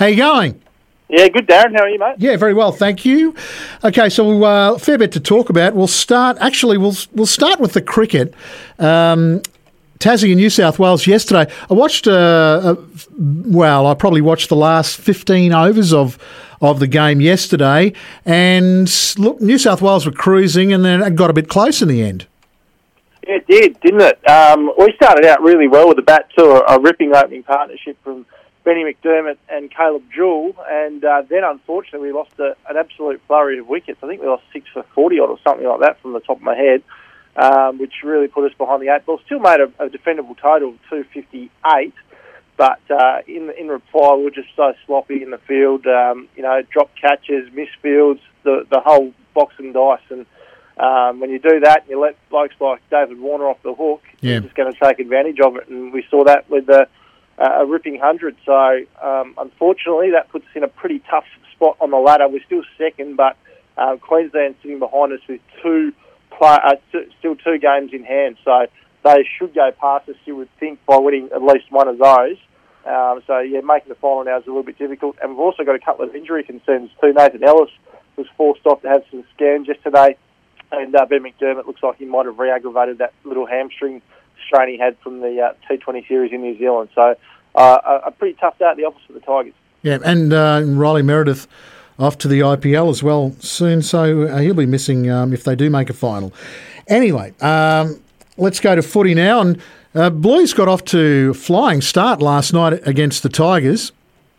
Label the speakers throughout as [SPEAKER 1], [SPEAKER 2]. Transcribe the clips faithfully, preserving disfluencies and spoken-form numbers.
[SPEAKER 1] How you going?
[SPEAKER 2] Yeah, good, Darren. How are you, mate?
[SPEAKER 1] Yeah, very well, thank you. Okay, so uh, fair bit to talk about. We'll start. Actually, we'll we'll start with the cricket. Um, Tassie in New South Wales yesterday. I watched. Uh, uh, well, I probably watched the last fifteen overs of of the game yesterday, and look, New South Wales were cruising, and then it got a bit close in the end.
[SPEAKER 2] Yeah, it did, didn't it? Um, we started out really well with the bat too, a, a ripping opening partnership from Benny McDermott and Caleb Jewell, and uh, then unfortunately we lost a, an absolute flurry of wickets. I think we lost six for forty odd or something like that from the top of my head, um, which really put us behind the eight ball. Still made a, a defendable total of two fifty-eight, but uh, in in reply we were just so sloppy in the field. Um, you know, drop catches, misfields, the the whole box and dice. And um, when you do that, and you let blokes like David Warner off the hook,
[SPEAKER 1] yeah.
[SPEAKER 2] you're just going to take advantage of it. And we saw that with the Uh, a ripping hundred. So, um, unfortunately, that puts us in a pretty tough spot on the ladder. We're still second, but uh, Queensland sitting behind us with two play, uh, t- still two games in hand. So they should go past us, you would think, by winning at least one of those. Um, so, yeah, making the final now is a little bit difficult. And we've also got a couple of injury concerns too. Nathan Ellis was forced off to have some scans yesterday, and uh, Ben McDermott looks like he might have re-aggravated that little hamstring strain he had from the uh, T twenty series in New Zealand. So uh, a, a pretty tough day at the office for the Tigers.
[SPEAKER 1] Yeah, and uh, Riley Meredith off to the I P L as well soon, so uh, he'll be missing um, if they do make a final. Anyway, um, let's go to footy now. And uh, Blues got off to a flying start last night against the Tigers.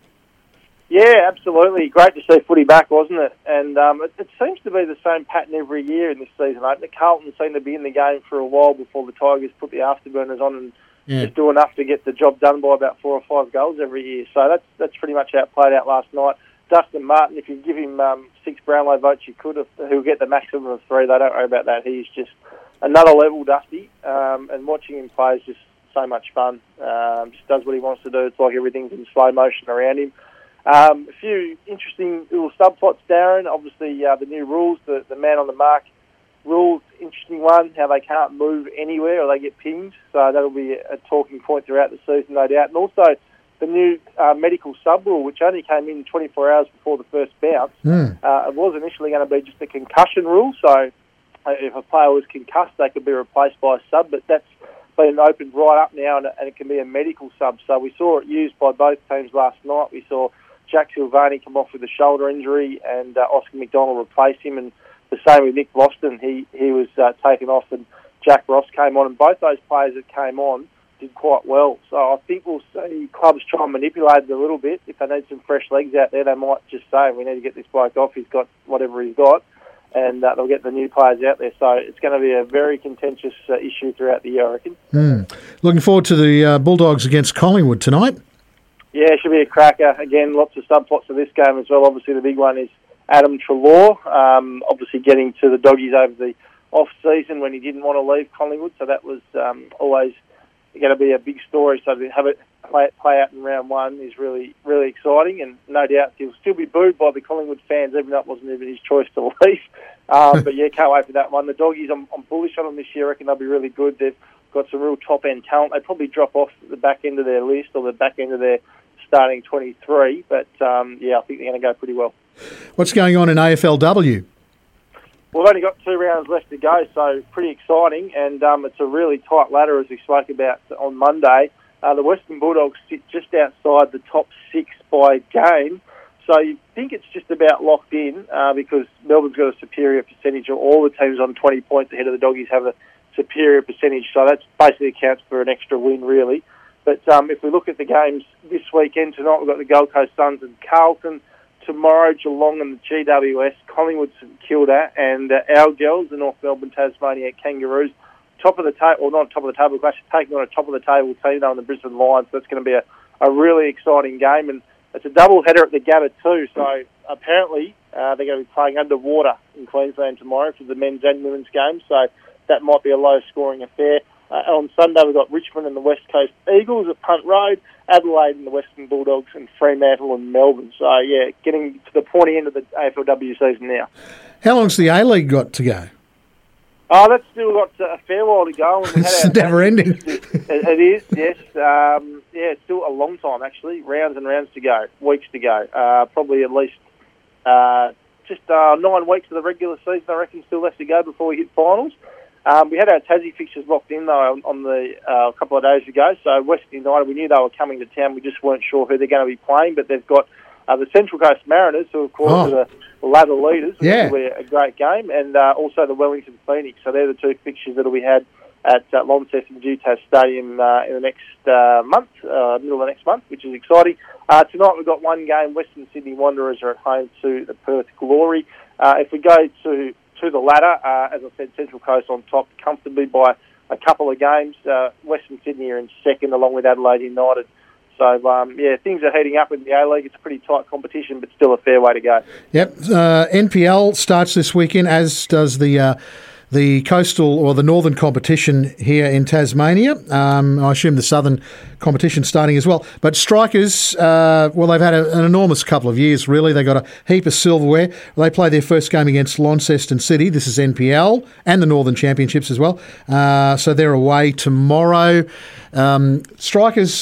[SPEAKER 2] Yeah, absolutely. Great to see footy back, wasn't it? And um, it, it seems to be the same pattern every year in this season opener. Carlton seemed to be in the game for a while before the Tigers put the afterburners on and
[SPEAKER 1] yeah.
[SPEAKER 2] just do enough to get the job done by about four or five goals every year. So that's that's pretty much how it played out last night. Dustin Martin, if you give him um, six Brownlow votes, you could have. He'll get the maximum of three. They don't worry about that. He's just another level, Dusty. Um, and watching him play is just so much fun. Um, just does what he wants to do. It's like everything's in slow motion around him. Um, a few interesting little subplots, Darren. Obviously, uh, the new rules, the, the man on the mark rules, interesting one, how they can't move anywhere or they get pinged. So that'll be a talking point throughout the season, no doubt. And also the new uh, medical sub-rule, which only came in twenty-four hours before the first bounce.
[SPEAKER 1] Mm.
[SPEAKER 2] Uh, it was initially going to be just a concussion rule. So uh, if a player was concussed, they could be replaced by a sub. But that's been opened right up now, and, and it can be a medical sub. So we saw it used by both teams last night. We saw Jack Silvani come off with a shoulder injury, and uh, Oscar McDonald replaced him, and the same with Nick Boston. He he was uh, taken off, and Jack Ross came on, and both those players that came on did quite well. So I think we'll see clubs try and manipulate it a little bit. If they need some fresh legs out there, they might just say, we need to get this bloke off. He's got whatever he's got, and uh, they'll get the new players out there. So it's going to be a very contentious uh, issue throughout the year, I reckon.
[SPEAKER 1] Mm. Looking forward to the uh, Bulldogs against Collingwood tonight. Yeah,
[SPEAKER 2] it should be a cracker. Again, lots of subplots of this game as well. Obviously, the big one is Adam Treloar, um, obviously getting to the Doggies over the off-season when he didn't want to leave Collingwood. So that was um, always going to be a big story. So to have it play, play out in round one is really, really exciting. And no doubt he'll still be booed by the Collingwood fans, even though it wasn't even his choice to leave. Um, but yeah, can't wait for that one. The Doggies, I'm, I'm bullish on them this year. I reckon they'll be really good. They've got some real top-end talent. They probably drop off the back end of their list or the back end of their starting twenty-three, but um, yeah, I think they're going to go pretty well.
[SPEAKER 1] What's going on in A F L W?
[SPEAKER 2] We've only got two rounds left to go, so pretty exciting, and um, it's a really tight ladder, as we spoke about on Monday. Uh, the Western Bulldogs sit just outside the top six by game, so you think it's just about locked in uh, because Melbourne's got a superior percentage, or all the teams on twenty points ahead of the Doggies have a superior percentage, so that basically accounts for an extra win, really. But um, if we look at the games this weekend, tonight we've got the Gold Coast Suns and Carlton. Tomorrow, Geelong and the G W S, Collingwood, St Kilda, and uh, our girls, the North Melbourne Tasmania Kangaroos. Top of the table, or not top of the table, we're actually taking on a top of the table team now in the Brisbane Lions. So it's going to be a, a really exciting game. And it's a double header at the Gabba too. So apparently uh, they're going to be playing underwater in Queensland tomorrow for the men's and women's games. So that might be a low-scoring affair. Uh, on Sunday, we've got Richmond and the West Coast Eagles at Punt Road, Adelaide and the Western Bulldogs, and Fremantle and Melbourne. So, yeah, getting to the pointy end of the A F L W season now.
[SPEAKER 1] How long's the A-League got to go?
[SPEAKER 2] Oh, that's still got a fair while to go. And we had
[SPEAKER 1] It's
[SPEAKER 2] our
[SPEAKER 1] never ending.
[SPEAKER 2] it, it is, yes. Um, yeah, it's still a long time, actually. Rounds and rounds to go, weeks to go. Uh, probably at least uh, just uh, nine weeks of the regular season, I reckon, still left to go before we hit finals. Um, we had our Tassie fixtures locked in, though, on, on the uh, a couple of days ago. So Western United, we knew they were coming to town. We just weren't sure who they're going to be playing, but they've got uh, the Central Coast Mariners, who, of course,
[SPEAKER 1] Oh.
[SPEAKER 2] are the ladder leaders, which
[SPEAKER 1] Yeah.
[SPEAKER 2] will be a great game, and uh, also the Wellington Phoenix. So they're the two fixtures that we had at uh, Launceston G T A S Stadium uh, in the next uh, month, uh, middle of the next month, which is exciting. Uh, tonight we've got one game. Western Sydney Wanderers are at home to the Perth Glory. Uh, if we go to to the ladder, uh, as I said, Central Coast on top comfortably by a couple of games. Uh, Western Sydney are in second, along with Adelaide United. So, um, yeah, things are heating up in the A-League. It's a pretty tight competition, but still a fair way to go.
[SPEAKER 1] Yep. Uh, N P L starts this weekend, as does the uh, the coastal or the northern competition here in Tasmania. Um, I assume the southern competition starting as well. But Strikers, uh, well, they've had a, an enormous couple of years, really. They got a heap of silverware. They play their first game against Launceston City. This is N P L and the Northern Championships as well. Uh, so they're away tomorrow. Um, Strikers,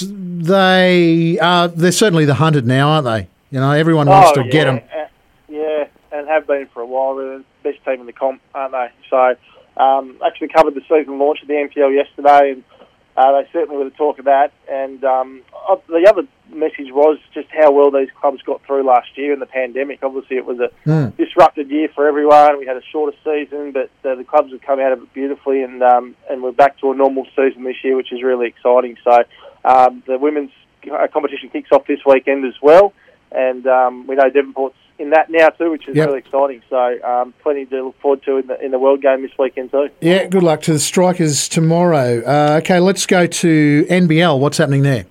[SPEAKER 1] they are, they're certainly the hunted now, aren't they? You know, everyone wants
[SPEAKER 2] Oh,
[SPEAKER 1] to get them.
[SPEAKER 2] uh, yeah, and have been for a while. They're the best team in the comp, aren't they? So, um, actually covered the season launch of the N P L yesterday, and uh, they certainly were the talk of that. And um, uh, the other message was just how well these clubs got through last year in the pandemic. Obviously, it was a
[SPEAKER 1] Mm.
[SPEAKER 2] disrupted year for everyone. We had a shorter season, but uh, the clubs have come out of it beautifully, and um, and we're back to a normal season this year, which is really exciting. So, um, the women's uh, competition kicks off this weekend as well. And um, we know Devonport's in that now too, which is
[SPEAKER 1] Yep.
[SPEAKER 2] really exciting. So um, plenty to look forward to in the, in the World Game this weekend too.
[SPEAKER 1] Yeah, good luck to the Strikers tomorrow. Uh, okay, let's go to N B L. What's happening there?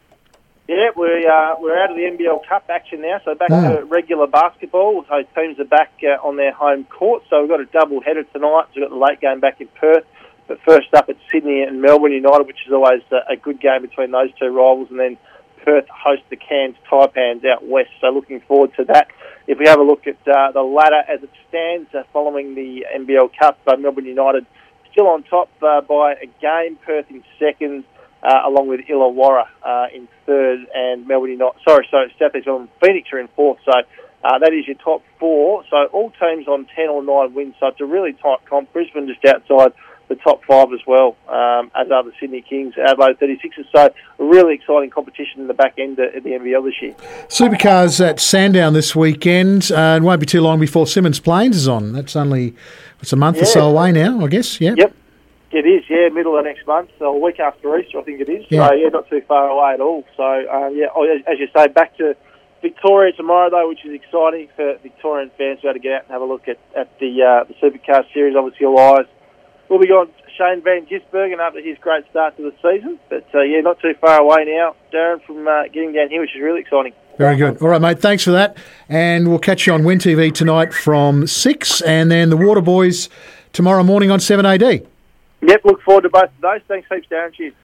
[SPEAKER 2] Yeah, we, uh, we're out of the N B L Cup action now, so back
[SPEAKER 1] Mm.
[SPEAKER 2] to regular basketball. So teams are back uh, on their home court. So we've got a double header tonight. So we've got the late game back in Perth. But first up, it's Sydney and Melbourne United, which is always a, a good game between those two rivals. And then Perth host the Cairns Taipans out west, so looking forward to that. If we have a look at uh, the ladder as it stands uh, following the N B L Cup, uh, Melbourne United still on top uh, by a game, Perth in second, uh, along with Illawarra uh, in third, and Melbourne United, sorry, so South East Melbourne Phoenix are in fourth, so uh, that is your top four. So all teams on ten or nine wins, so it's a really tight comp. Brisbane just outside the top five as well, um, as are the Sydney Kings, Adelaide thirty-sixers. So a really exciting competition in the back end of the N B L this year.
[SPEAKER 1] Supercars at Sandown this weekend. Uh, it won't be too long before Simmons Plains is on. That's only, it's a month or
[SPEAKER 2] Yeah.
[SPEAKER 1] so away now, I guess. Yeah.
[SPEAKER 2] Yep, it is, yeah, middle of next month, so a week after Easter, I think it is.
[SPEAKER 1] Yeah.
[SPEAKER 2] So, yeah, not too far away at all. So, um, yeah, oh, as, as you say, back to Victoria tomorrow, though, which is exciting for Victorian fans to be able to get out and have a look at, at the, uh, the Supercar Series. Obviously, all eyes will be on Shane Van Gisbergen after his great start to the season. But, uh, yeah, not too far away now, Darren, from uh, getting down here, which is really exciting.
[SPEAKER 1] Very good. All right, mate, thanks for that. And we'll catch you on Win T V tonight from six, and then the Water Boys tomorrow morning on seven A D.
[SPEAKER 2] Yep, look forward to both of those. Thanks heaps, Darren. Cheers.